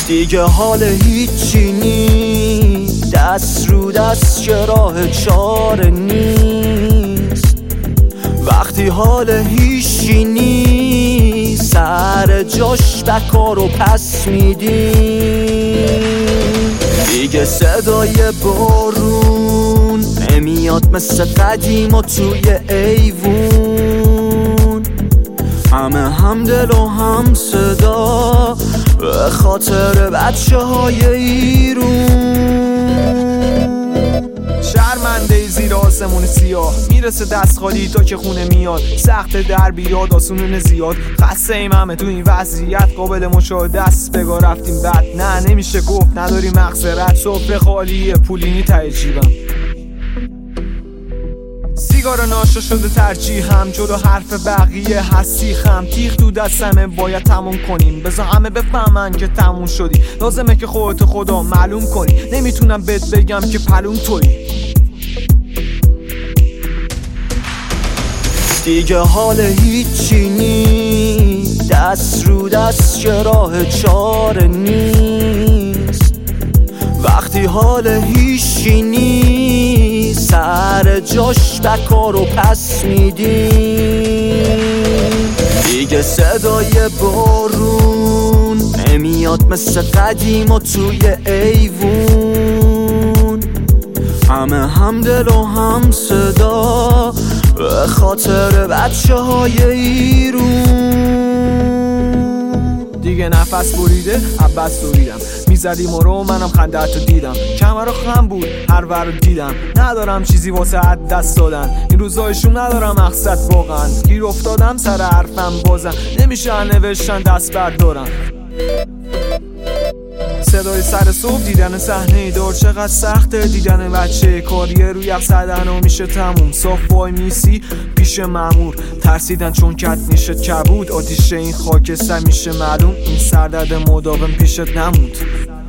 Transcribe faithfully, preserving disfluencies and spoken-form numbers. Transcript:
دیگه حال هیچی نی، دست رو دست که راه چاره نیست. وقتی حال هیچی نی، سر جاش بکارو پس میدیم. دیگه صدای بارون نمیاد مثل قدیما توی ایوون. همه هم دل و هم صدا به خاطر بچه های ایرون. شرمنده زیر آسمون سیاه میرسه دست خالی تا که خونه میاد. سخت در بیاد آسونون زیاد، خسته ایم همه تو این وضعیت. قابل مشاهده است بگاه رفتیم بد، نه نمیشه گفت نداری مغفرت. صبح خالی پولینی ته جیبم، سیگار ناشا شده ترجیح هم. جلو حرف بقیه هستی خم، تیغ تو دستمه باید تموم کنیم. بذار همه بفهمن که تموم شدی، لازمه که خودت خدا معلوم کنی. نمیتونم بهت بگم که پلوم تویی. دیگه حال هیچی نی، دست رو دست که راه چاره نیست. وقتی حال هیچی نی، سر جاش بکارو پس میدیم. دیگه صدای بارون نمیاد مثل قدیما توی ایوون. همه هم دل و هم صدا به خاطر بچه های ایرون. دیگه نفس بریده عباس دوریدم، میزدیم و رو منم خندت رو دیدم. کمر رو خم بود هر ور رو دیدم، ندارم چیزی واسه عد دست دادن. این روزایشون ندارم مقصد واقعا، گیر افتادم سر حرفم بازم. نمیشه نوشتن دست بردارم. صدای سر صبح دیدن صحنه دار، چقدر سخته دیدن بچه کاریه روی یخ زدن و میشه تموم. صاف وای میسی پیش مامور، ترسیدن چون کت میشه کبود. آتیشه این خاکستر میشه معلوم، این سردرد مداوم پیشت نمود.